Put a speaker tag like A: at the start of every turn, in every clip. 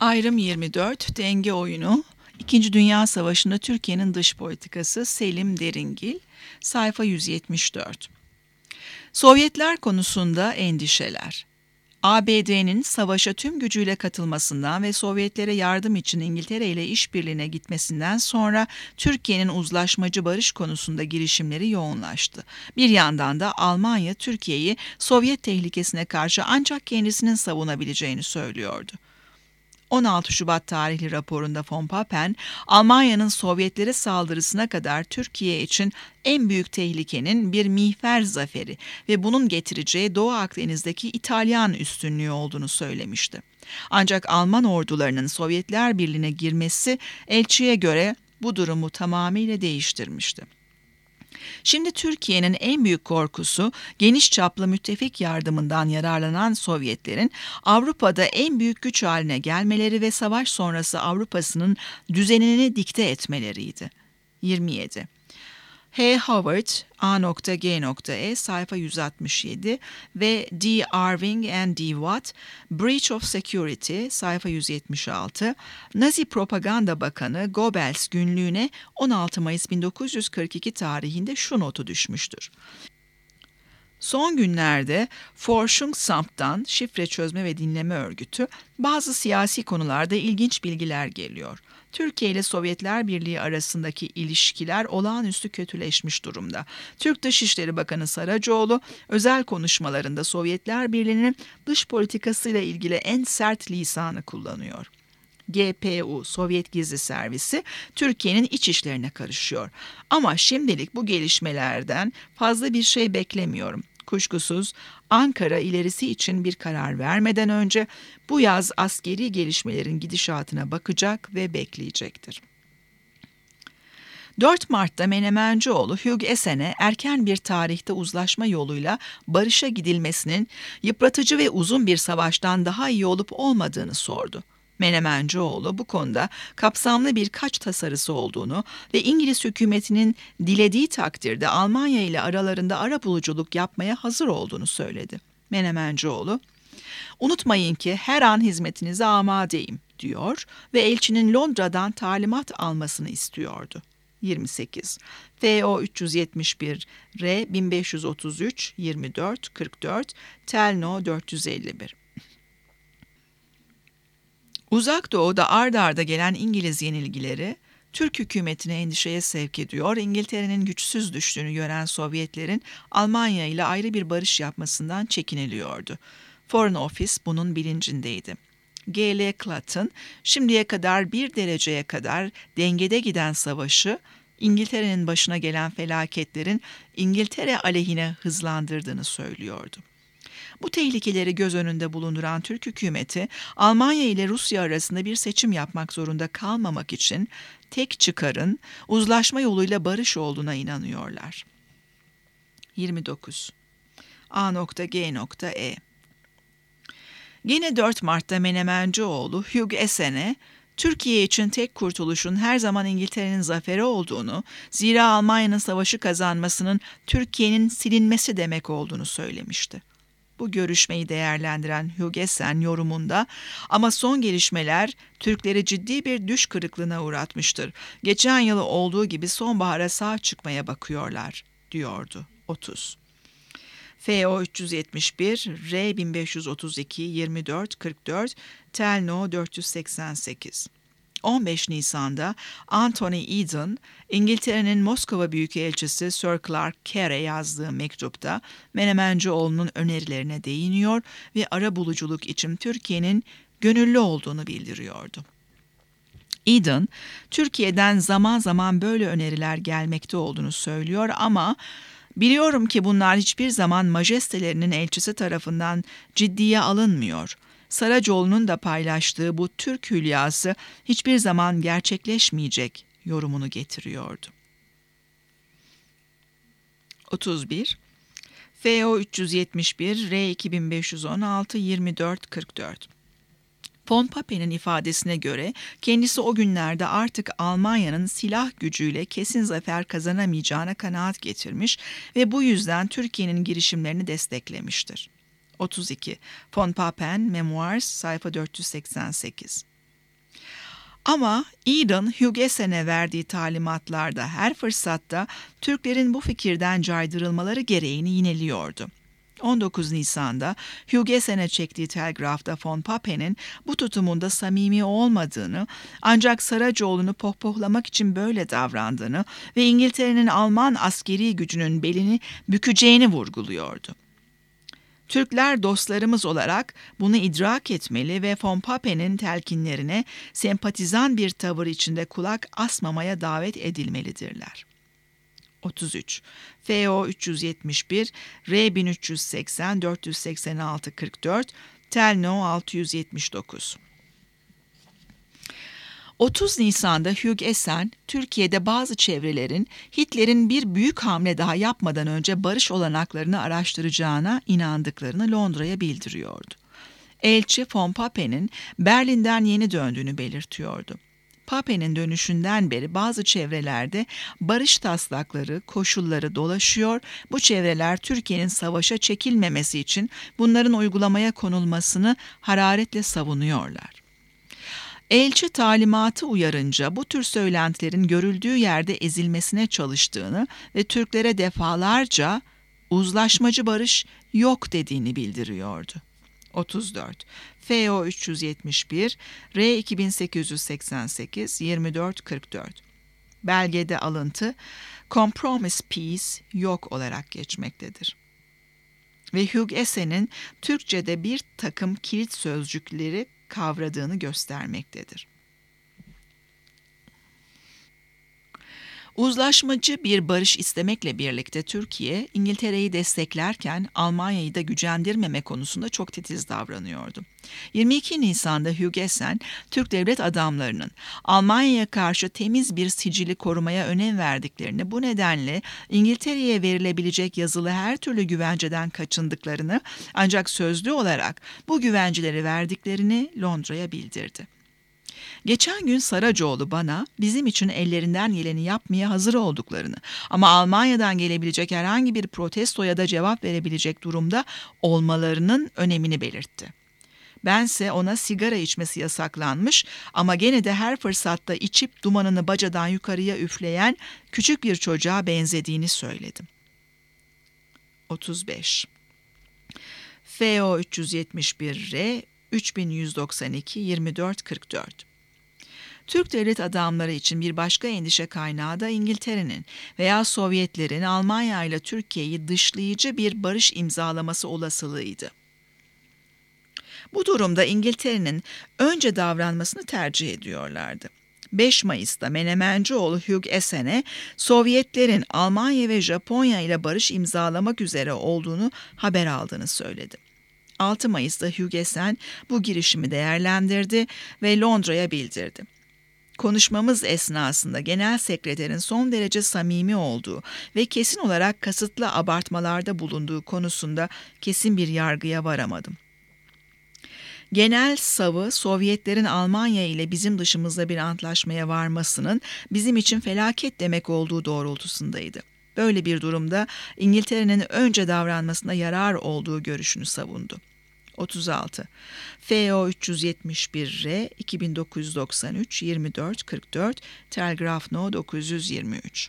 A: Ayrım 24, Denge Oyunu, İkinci Dünya Savaşı'nda Türkiye'nin dış politikası, Selim Deringil, sayfa 174. Sovyetler konusunda endişeler. ABD'nin savaşa tüm gücüyle katılmasından ve Sovyetlere yardım için İngiltere ile işbirliğine gitmesinden sonra Türkiye'nin uzlaşmacı barış konusunda girişimleri yoğunlaştı. Bir yandan da Almanya Türkiye'yi Sovyet tehlikesine karşı ancak kendisinin savunabileceğini söylüyordu. 16 Şubat tarihli raporunda von Papen, Almanya'nın Sovyetlere saldırısına kadar Türkiye için en büyük tehlikenin bir mihver zaferi ve bunun getireceği Doğu Akdeniz'deki İtalyan üstünlüğü olduğunu söylemişti. Ancak Alman ordularının Sovyetler Birliği'ne girmesi elçiye göre bu durumu tamamıyla değiştirmişti. Şimdi Türkiye'nin en büyük korkusu geniş çaplı müttefik yardımından yararlanan Sovyetlerin Avrupa'da en büyük güç haline gelmeleri ve savaş sonrası Avrupa'sının düzenini dikte etmeleriydi. 27. H. Howard, A.G.E. sayfa 167 ve D. Irving and D. Watt, Breach of Security, sayfa 176, Nazi Propaganda Bakanı Goebbels günlüğüne 16 Mayıs 1942 tarihinde şu notu düşmüştür. Son günlerde Forschungsamt'tan şifre çözme ve dinleme örgütü bazı siyasi konularda ilginç bilgiler geliyor. Türkiye ile Sovyetler Birliği arasındaki ilişkiler olağanüstü kötüleşmiş durumda. Türk Dışişleri Bakanı Saracoğlu özel konuşmalarında Sovyetler Birliği'nin dış politikasıyla ilgili en sert lisanı kullanıyor. GPU, Sovyet Gizli Servisi, Türkiye'nin iç işlerine karışıyor. Ama şimdilik bu gelişmelerden fazla bir şey beklemiyorum. Kuşkusuz Ankara ilerisi için bir karar vermeden önce bu yaz askeri gelişmelerin gidişatına bakacak ve bekleyecektir. 4 Mart'ta Menemencioğlu Hugh Essen'e erken bir tarihte uzlaşma yoluyla barışa gidilmesinin yıpratıcı ve uzun bir savaştan daha iyi olup olmadığını sordu. Menemencioğlu bu konuda kapsamlı birkaç tasarısı olduğunu ve İngiliz hükümetinin dilediği takdirde Almanya ile aralarında arabuluculuk yapmaya hazır olduğunu söyledi. Menemencioğlu, "Unutmayın ki her an hizmetinize amadeyim," diyor ve elçinin Londra'dan talimat almasını istiyordu. 28. FO 371 R 1533 24 44 Telno 451. Uzak Doğu'da ard arda gelen İngiliz yenilgileri Türk hükümetini endişeye sevk ediyor. İngiltere'nin güçsüz düştüğünü gören Sovyetlerin Almanya ile ayrı bir barış yapmasından çekiniliyordu. Foreign Office bunun bilincindeydi. G.L. Clough, şimdiye kadar bir dereceye kadar dengede giden savaşı İngiltere'nin başına gelen felaketlerin İngiltere aleyhine hızlandırdığını söylüyordu. Bu tehlikeleri göz önünde bulunduran Türk hükümeti, Almanya ile Rusya arasında bir seçim yapmak zorunda kalmamak için tek çıkarın uzlaşma yoluyla barış olduğuna inanıyorlar. 29. A.G.E. Yine 4 Mart'ta Menemencioğlu Hugh Essen'e Türkiye için tek kurtuluşun her zaman İngiltere'nin zaferi olduğunu, zira Almanya'nın savaşı kazanmasının Türkiye'nin silinmesi demek olduğunu söylemişti. Bu görüşmeyi değerlendiren Hugh Essen yorumunda, "Ama son gelişmeler Türkleri ciddi bir düş kırıklığına uğratmıştır. Geçen yıl olduğu gibi sonbahara sağ çıkmaya bakıyorlar," diyordu. 30. FO 371 R 1532 24 44 Telno 488. 15 Nisan'da Anthony Eden, İngiltere'nin Moskova Büyükelçisi Sir Clark Kerr'e yazdığı mektupta Menemencioğlu'nun önerilerine değiniyor ve arabuluculuk için Türkiye'nin gönüllü olduğunu bildiriyordu. Eden, Türkiye'den zaman zaman böyle öneriler gelmekte olduğunu söylüyor ama "Biliyorum ki bunlar hiçbir zaman majestelerinin elçisi tarafından ciddiye alınmıyor. Saracoğlu'nun da paylaştığı bu Türk hülyası hiçbir zaman gerçekleşmeyecek," yorumunu getiriyordu. 31. FO 371 R 2516 24 44. Von Papen'in ifadesine göre kendisi o günlerde artık Almanya'nın silah gücüyle kesin zafer kazanamayacağına kanaat getirmiş ve bu yüzden Türkiye'nin girişimlerini desteklemiştir. 32. Von Papen, Memoirs, sayfa 488. Ama Eden, Hugesen'e verdiği talimatlarda her fırsatta Türklerin bu fikirden caydırılmaları gereğini yineliyordu. 19 Nisan'da Hugesen'e çektiği telgrafta von Papen'in bu tutumunda samimi olmadığını, ancak Saracoğlu'nu pohpohlamak için böyle davrandığını ve İngiltere'nin Alman askeri gücünün belini bükeceğini vurguluyordu. Türkler dostlarımız olarak bunu idrak etmeli ve von Papen'in telkinlerine sempatizan bir tavır içinde kulak asmamaya davet edilmelidirler. 33. FO 371, R 1380, 486 44, Telno 679. 30 Nisan'da Hugh Türkiye'de bazı çevrelerin Hitler'in bir büyük hamle daha yapmadan önce barış olanaklarını araştıracağına inandıklarını Londra'ya bildiriyordu. Elçi von Papen'in Berlin'den yeni döndüğünü belirtiyordu. Papen'in dönüşünden beri bazı çevrelerde barış taslakları, koşulları dolaşıyor, bu çevreler Türkiye'nin savaşa çekilmemesi için bunların uygulamaya konulmasını hararetle savunuyorlar. Elçi talimatı uyarınca bu tür söylentilerin görüldüğü yerde ezilmesine çalıştığını ve Türklere defalarca uzlaşmacı barış yok dediğini bildiriyordu. 34. FO 371, R 2888, 2444. Belgede alıntı Compromise Peace yok olarak geçmektedir. Ve Hugesen'in Türkçe'de bir takım kilit sözcükleri kavradığını göstermektedir. Uzlaşmacı bir barış istemekle birlikte Türkiye, İngiltere'yi desteklerken Almanya'yı da gücendirmeme konusunda çok titiz davranıyordu. 22 Nisan'da Hugesen, Türk devlet adamlarının Almanya'ya karşı temiz bir sicili korumaya önem verdiklerini, bu nedenle İngiltere'ye verilebilecek yazılı her türlü güvenceden kaçındıklarını, ancak sözlü olarak bu güvenceleri verdiklerini Londra'ya bildirdi. Geçen gün Saracoğlu bana bizim için ellerinden geleni yapmaya hazır olduklarını ama Almanya'dan gelebilecek herhangi bir protestoya da cevap verebilecek durumda olmalarının önemini belirtti. Bense ona sigara içmesi yasaklanmış ama gene de her fırsatta içip dumanını bacadan yukarıya üfleyen küçük bir çocuğa benzediğini söyledim. 35. FO 371R 3192 2444. Türk devlet adamları için bir başka endişe kaynağı da İngiltere'nin veya Sovyetlerin Almanya ile Türkiye'yi dışlayıcı bir barış imzalaması olasılığıydı. Bu durumda İngiltere'nin önce davranmasını tercih ediyorlardı. 5 Mayıs'ta Menemencioğlu Hugesen'e Sovyetlerin Almanya ve Japonya ile barış imzalamak üzere olduğunu haber aldığını söyledi. 6 Mayıs'ta Hugesen bu girişimi değerlendirdi ve Londra'ya bildirdi. Konuşmamız esnasında Genel Sekreterin son derece samimi olduğu ve kesin olarak kasıtlı abartmalarda bulunduğu konusunda kesin bir yargıya varamadım. Genel savı Sovyetlerin Almanya ile bizim dışımızda bir antlaşmaya varmasının bizim için felaket demek olduğu doğrultusundaydı. Böyle bir durumda İngiltere'nin önce davranmasına yarar olduğu görüşünü savundu. 36. FO 371R 2993 2444 Telgraf No 923.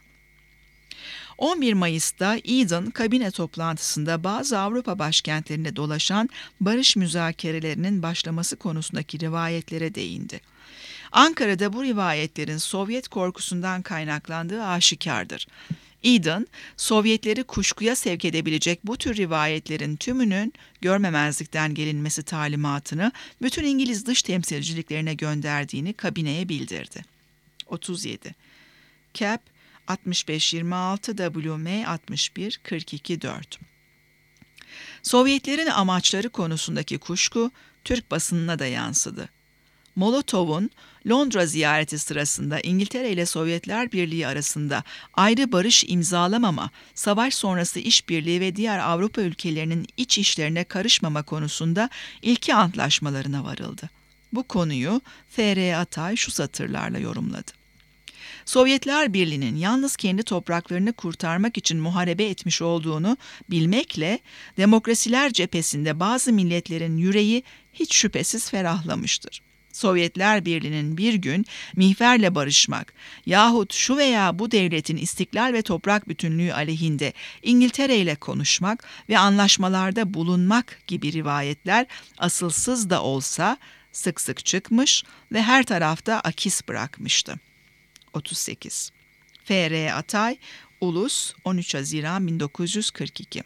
A: 11 Mayıs'ta Eden kabine toplantısında bazı Avrupa başkentlerinde dolaşan barış müzakerelerinin başlaması konusundaki rivayetlere değindi. Ankara'da bu rivayetlerin Sovyet korkusundan kaynaklandığı aşikardır. Eden, Sovyetleri kuşkuya sevk edebilecek bu tür rivayetlerin tümünün görmemezlikten gelinmesi talimatını bütün İngiliz dış temsilciliklerine gönderdiğini kabineye bildirdi. 37. Cap 6526 WM 61 42 4. Sovyetlerin amaçları konusundaki kuşku Türk basınına da yansıdı. Molotov'un Londra ziyareti sırasında İngiltere ile Sovyetler Birliği arasında ayrı barış imzalamama, savaş sonrası işbirliği ve diğer Avrupa ülkelerinin iç işlerine karışmama konusunda ilki antlaşmalarına varıldı. Bu konuyu F.R. Atay şu satırlarla yorumladı. Sovyetler Birliği'nin yalnız kendi topraklarını kurtarmak için muharebe etmiş olduğunu bilmekle demokrasiler cephesinde bazı milletlerin yüreği hiç şüphesiz ferahlamıştır. Sovyetler Birliği'nin bir gün mihverle barışmak yahut şu veya bu devletin istiklal ve toprak bütünlüğü aleyhinde İngiltere ile konuşmak ve anlaşmalarda bulunmak gibi rivayetler asılsız da olsa sık sık çıkmış ve her tarafta akis bırakmıştı. 38. F.R. Atay, Ulus, 13 Haziran 1942.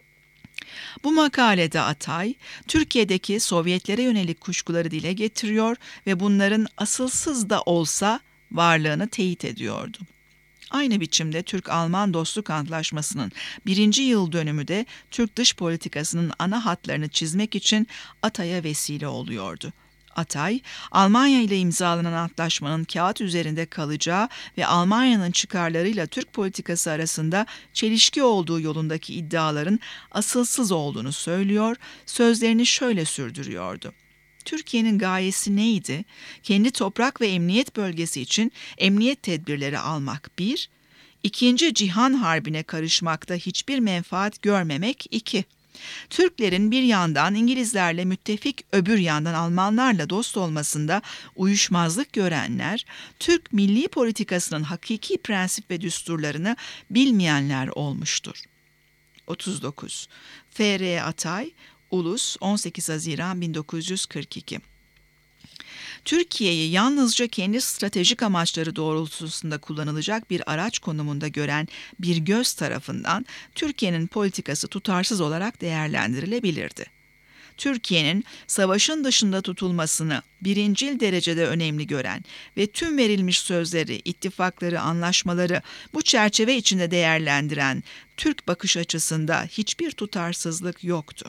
A: Bu makalede Atay, Türkiye'deki Sovyetlere yönelik kuşkuları dile getiriyor ve bunların asılsız da olsa varlığını teyit ediyordu. Aynı biçimde Türk-Alman Dostluk Antlaşması'nın 1. yıl dönümü de Türk dış politikasının ana hatlarını çizmek için Atay'a vesile oluyordu. Atay, Almanya ile imzalanan antlaşmanın kağıt üzerinde kalacağı ve Almanya'nın çıkarlarıyla Türk politikası arasında çelişki olduğu yolundaki iddiaların asılsız olduğunu söylüyor, sözlerini şöyle sürdürüyordu. Türkiye'nin gayesi neydi? Kendi toprak ve emniyet bölgesi için emniyet tedbirleri almak 1, İkinci Cihan Harbi'ne karışmakta hiçbir menfaat görmemek 2. Türklerin bir yandan İngilizlerle müttefik, öbür yandan Almanlarla dost olmasında uyuşmazlık görenler, Türk milli politikasının hakiki prensip ve düsturlarını bilmeyenler olmuştur. 39. F.R. Atay, Ulus, 18 Haziran 1942. Türkiye'yi yalnızca kendi stratejik amaçları doğrultusunda kullanılacak bir araç konumunda gören bir göz tarafından Türkiye'nin politikası tutarsız olarak değerlendirilebilirdi. Türkiye'nin savaşın dışında tutulmasını birincil derecede önemli gören ve tüm verilmiş sözleri, ittifakları, anlaşmaları bu çerçeve içinde değerlendiren Türk bakış açısında hiçbir tutarsızlık yoktu.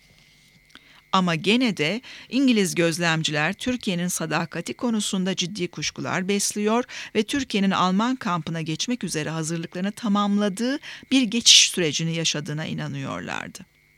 A: Ama gene de İngiliz gözlemciler Türkiye'nin sadakati konusunda ciddi kuşkular besliyor ve Türkiye'nin Alman kampına geçmek üzere hazırlıklarını tamamladığı bir geçiş sürecini yaşadığına inanıyorlardı.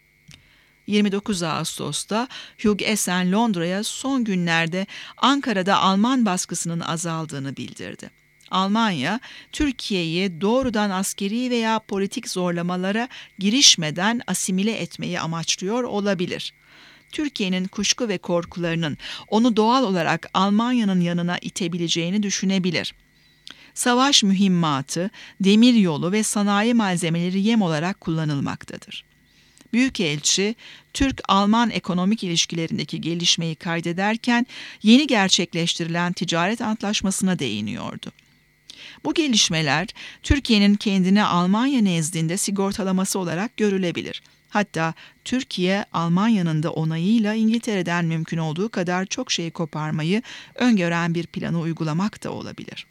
A: 29 Ağustos'ta Hugh Essen Londra'ya son günlerde Ankara'da Alman baskısının azaldığını bildirdi. Almanya, Türkiye'yi doğrudan askeri veya politik zorlamalara girişmeden asimile etmeyi amaçlıyor olabilir. Türkiye'nin kuşku ve korkularının onu doğal olarak Almanya'nın yanına itebileceğini düşünebilir. Savaş mühimmatı, demiryolu ve sanayi malzemeleri yem olarak kullanılmaktadır. Büyükelçi, Türk-Alman ekonomik ilişkilerindeki gelişmeyi kaydederken yeni gerçekleştirilen ticaret antlaşmasına değiniyordu. Bu gelişmeler Türkiye'nin kendini Almanya nezdinde sigortalaması olarak görülebilir. Hatta Türkiye, Almanya'nın da onayıyla İngiltere'den mümkün olduğu kadar çok şey koparmayı öngören bir planı uygulamak da olabilir.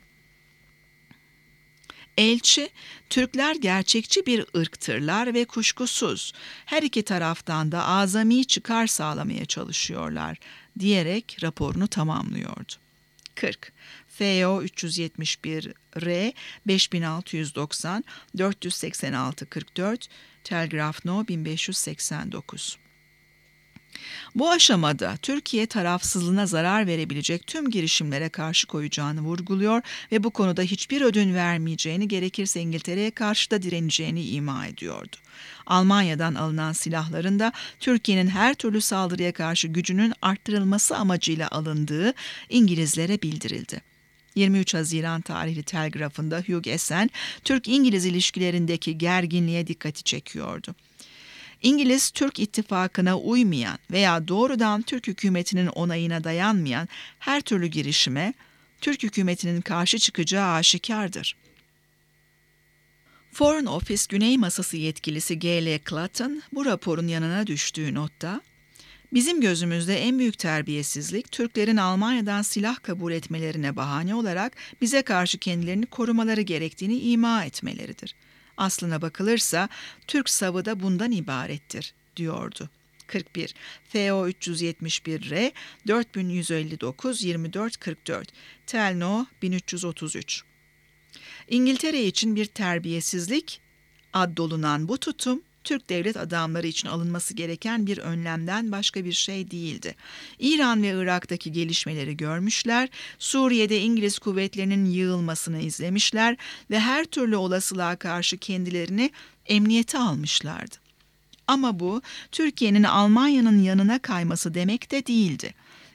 A: Elçi, Türkler gerçekçi bir ırktırlar ve kuşkusuz her iki taraftan da azami çıkar sağlamaya çalışıyorlar diyerek raporunu tamamlıyordu. 40. FO 371 R 5690 486 44 Telgraf No 1589. Bu aşamada Türkiye tarafsızlığına zarar verebilecek tüm girişimlere karşı koyacağını vurguluyor ve bu konuda hiçbir ödün vermeyeceğini, gerekirse İngiltere'ye karşı da direneceğini ima ediyordu. Almanya'dan alınan silahların da Türkiye'nin her türlü saldırıya karşı gücünün arttırılması amacıyla alındığı İngilizlere bildirildi. 23 Haziran tarihli telgrafında Hugh Essen, Türk-İngiliz ilişkilerindeki gerginliğe dikkati çekiyordu. İngiliz-Türk ittifakına uymayan veya doğrudan Türk hükümetinin onayına dayanmayan her türlü girişime Türk hükümetinin karşı çıkacağı aşikardır. Foreign Office Güney Masası yetkilisi G.L. Clatton bu raporun yanına düştüğü notta, "Bizim gözümüzde en büyük terbiyesizlik Türklerin Almanya'dan silah kabul etmelerine bahane olarak bize karşı kendilerini korumaları gerektiğini ima etmeleridir. Aslına bakılırsa Türk savı da bundan ibarettir," diyordu. 41. FO 371 R 4159 24 44 Telno 1333. İngiltere için bir terbiyesizlik addolunan bu tutum, Türk devlet adamları için alınması gereken bir önlemden başka bir şey değildi. İran ve Irak'taki gelişmeleri görmüşler, Suriye'de İngiliz kuvvetlerinin yığılmasını izlemişler ve her türlü olasılığa karşı kendilerini emniyete almışlardı. Ama bu, Türkiye'nin Almanya'nın yanına kayması demek de değildi.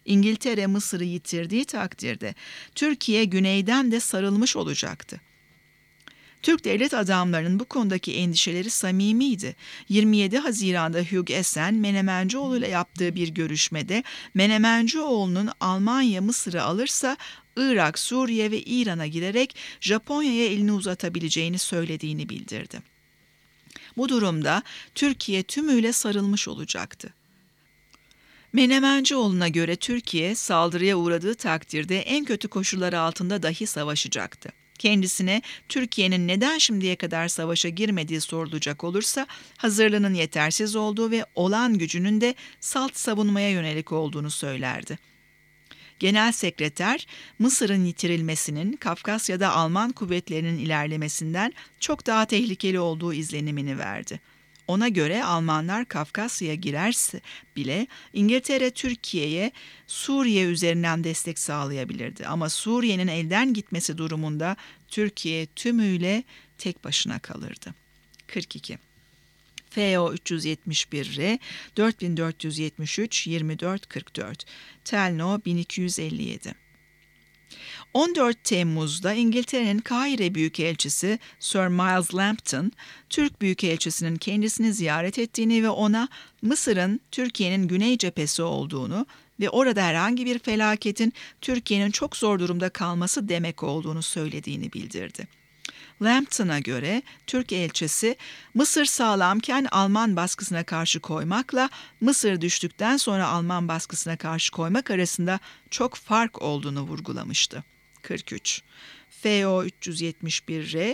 A: İngiltere Mısır'ı yitirdiği takdirde Türkiye güneyden de sarılmış olacaktı. Türk devlet adamlarının bu konudaki endişeleri samimiydi. 27 Haziran'da Hugh Esen, Menemencioğlu ile yaptığı bir görüşmede Menemencioğlu'nun Almanya Mısır'ı alırsa Irak, Suriye ve İran'a girerek Japonya'ya elini uzatabileceğini söylediğini bildirdi. Bu durumda Türkiye tümüyle sarılmış olacaktı. Menemencioğlu'na göre Türkiye saldırıya uğradığı takdirde en kötü koşullar altında dahi savaşacaktı. Kendisine Türkiye'nin neden şimdiye kadar savaşa girmediği sorulacak olursa hazırlığının yetersiz olduğu ve olan gücünün de salt savunmaya yönelik olduğunu söylerdi. Genel Sekreter, Mısır'ın yitirilmesinin Kafkasya'da Alman kuvvetlerinin ilerlemesinden çok daha tehlikeli olduğu izlenimini verdi. Ona göre Almanlar Kafkasya'ya girerse bile İngiltere Türkiye'ye Suriye üzerinden destek sağlayabilirdi. Ama Suriye'nin elden gitmesi durumunda Türkiye tümüyle tek başına kalırdı. 42. FO 371R 4473 2444 Telno 1257. 14 Temmuz'da İngiltere'nin Kahire Büyükelçisi Sir Miles Lambton, Türk Büyükelçisi'nin kendisini ziyaret ettiğini ve ona Mısır'ın Türkiye'nin güney cephesi olduğunu ve orada herhangi bir felaketin Türkiye'nin çok zor durumda kalması demek olduğunu söylediğini bildirdi. Lambton'a göre Türk elçisi Mısır sağlamken Alman baskısına karşı koymakla Mısır düştükten sonra Alman baskısına karşı koymak arasında çok fark olduğunu vurgulamıştı. 43. FO 371R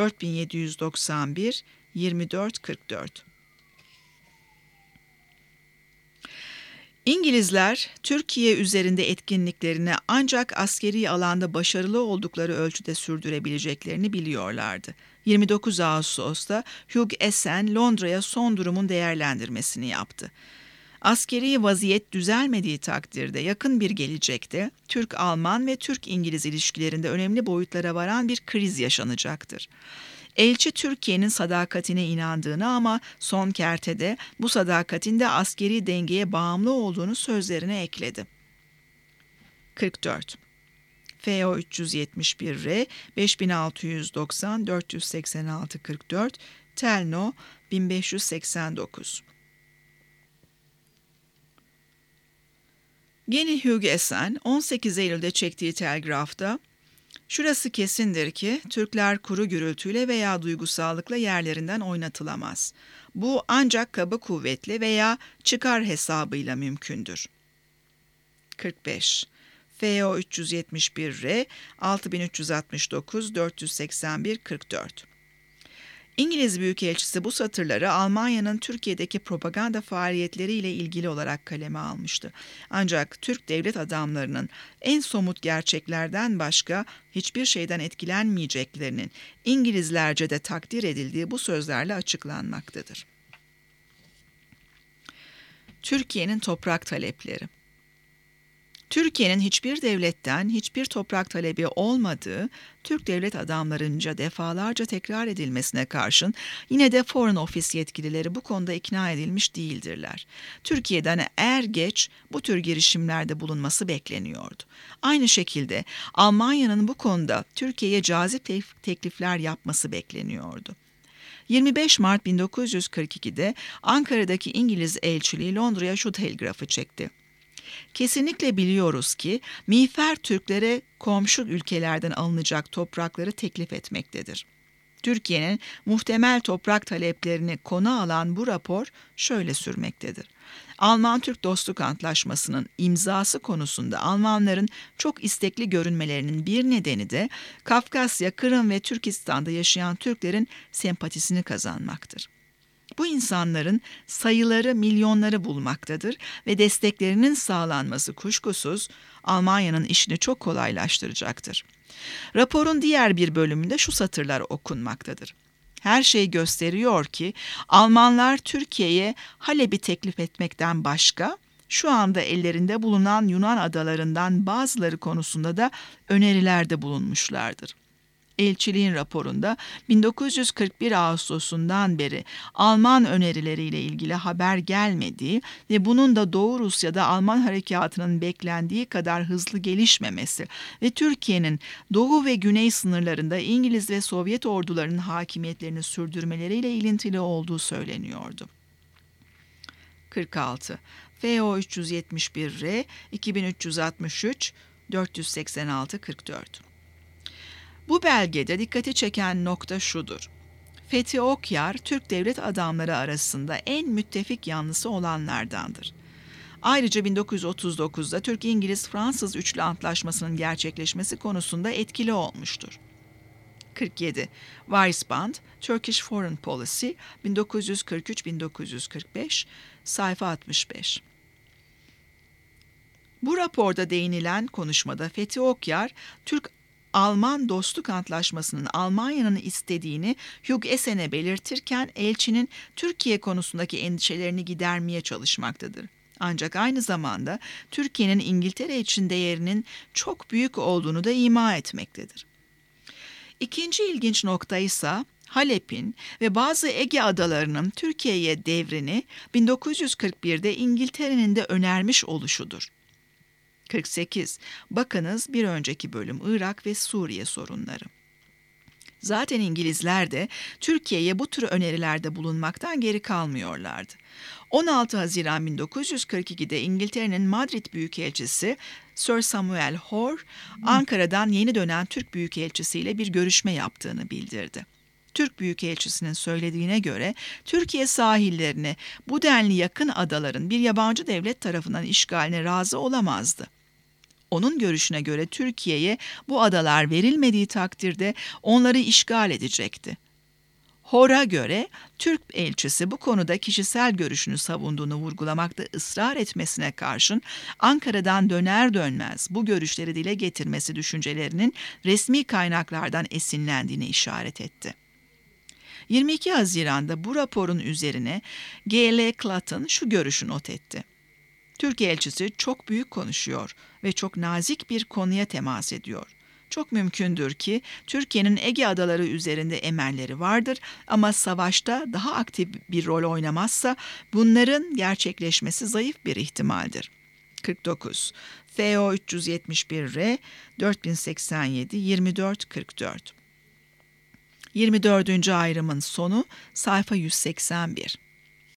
A: 4791 2444. İngilizler Türkiye üzerinde etkinliklerini ancak askeri alanda başarılı oldukları ölçüde sürdürebileceklerini biliyorlardı. 29 Ağustos'ta Hugh Esen Londra'ya son durumun değerlendirmesini yaptı. Askeri vaziyet düzelmediği takdirde yakın bir gelecekte Türk-Alman ve Türk-İngiliz ilişkilerinde önemli boyutlara varan bir kriz yaşanacaktır. Elçi Türkiye'nin sadakatine inandığını ama son kertede bu sadakatin de askeri dengeye bağımlı olduğunu sözlerine ekledi. 44. FO 371R 5690 486 44 Telno 1589. Gene Hugh Esen 18 Eylül'de çektiği telgrafta "Şurası kesindir ki Türkler kuru gürültüyle veya duygusallıkla yerlerinden oynatılamaz. Bu ancak kaba kuvvetle veya çıkar hesabıyla mümkündür." 45. FO 371R 6369 481 44. İngiliz Büyükelçisi bu satırları Almanya'nın Türkiye'deki propaganda faaliyetleriyle ilgili olarak kaleme almıştı. Ancak Türk devlet adamlarının en somut gerçeklerden başka hiçbir şeyden etkilenmeyeceklerinin İngilizlerce de takdir edildiği bu sözlerle açıklanmaktadır. Türkiye'nin toprak talepleri. Türkiye'nin hiçbir devletten hiçbir toprak talebi olmadığı Türk devlet adamlarınca defalarca tekrar edilmesine karşın yine de Foreign Office yetkilileri bu konuda ikna edilmiş değildirler. Türkiye'den er geç bu tür girişimlerde bulunması bekleniyordu. Aynı şekilde Almanya'nın bu konuda Türkiye'ye cazip teklifler yapması bekleniyordu. 25 Mart 1942'de Ankara'daki İngiliz elçiliği Londra'ya şu telgrafı çekti: "Kesinlikle biliyoruz ki miğfer Türklere komşu ülkelerden alınacak toprakları teklif etmektedir." Türkiye'nin muhtemel toprak taleplerini konu alan bu rapor şöyle sürmektedir: Alman-Türk Dostluk Antlaşması'nın imzası konusunda Almanların çok istekli görünmelerinin bir nedeni de Kafkasya, Kırım ve Türkistan'da yaşayan Türklerin sempatisini kazanmaktır. Bu insanların sayıları milyonları bulmaktadır ve desteklerinin sağlanması kuşkusuz Almanya'nın işini çok kolaylaştıracaktır. Raporun diğer bir bölümünde şu satırlar okunmaktadır: "Her şey gösteriyor ki Almanlar Türkiye'ye Halep'i teklif etmekten başka, şu anda ellerinde bulunan Yunan adalarından bazıları konusunda da önerilerde bulunmuşlardır. Elçiliğin raporunda 1941 Ağustos'undan beri Alman önerileriyle ilgili haber gelmediği ve bunun da Doğu Rusya'da Alman harekatının beklendiği kadar hızlı gelişmemesi ve Türkiye'nin Doğu ve Güney sınırlarında İngiliz ve Sovyet ordularının hakimiyetlerini sürdürmeleriyle ilintili olduğu söyleniyordu. 46. FO 371R 2363 486 44. Bu belgede dikkati çeken nokta şudur. Fethi Okyar, Türk devlet adamları arasında en müttefik yanlısı olanlardandır. Ayrıca 1939'da Türk-İngiliz-Fransız Üçlü Antlaşması'nın gerçekleşmesi konusunda etkili olmuştur. 47. Weisband, Turkish Foreign Policy, 1943-1945, sayfa 65. Bu raporda değinilen konuşmada Fethi Okyar, Türk-Alman Dostluk Antlaşması'nın Almanya'nın istediğini Hugh Essen'e belirtirken elçinin Türkiye konusundaki endişelerini gidermeye çalışmaktadır. Ancak aynı zamanda Türkiye'nin İngiltere için değerinin çok büyük olduğunu da ima etmektedir. İkinci ilginç nokta ise Halep'in ve bazı Ege adalarının Türkiye'ye devrini 1941'de İngiltere'nin de önermiş oluşudur. 48. Bakınız bir önceki bölüm Irak ve Suriye sorunları. Zaten İngilizler de Türkiye'ye bu tür önerilerde bulunmaktan geri kalmıyorlardı. 16 Haziran 1942'de İngiltere'nin Madrid Büyükelçisi Sir Samuel Hoare, Ankara'dan yeni dönen Türk Büyükelçisiyle bir görüşme yaptığını bildirdi. Türk Büyükelçisi'nin söylediğine göre Türkiye sahillerini bu denli yakın adaların bir yabancı devlet tarafından işgaline razı olamazdı. Onun görüşüne göre Türkiye'ye bu adalar verilmediği takdirde onları işgal edecekti. Hoare'a göre Türk elçisi bu konuda kişisel görüşünü savunduğunu vurgulamakta ısrar etmesine karşın Ankara'dan döner dönmez bu görüşleri dile getirmesi düşüncelerinin resmi kaynaklardan esinlendiğine işaret etti. 22 Haziran'da bu raporun üzerine G.L. Clatton şu görüşü not etti. Türk elçisi çok büyük konuşuyor ve çok nazik bir konuya temas ediyor. Çok mümkündür ki Türkiye'nin Ege adaları üzerinde emelleri vardır ama savaşta daha aktif bir rol oynamazsa bunların gerçekleşmesi zayıf bir ihtimaldir. 49. FO 371R 4087 2444. 24. ayrımın sonu sayfa 181.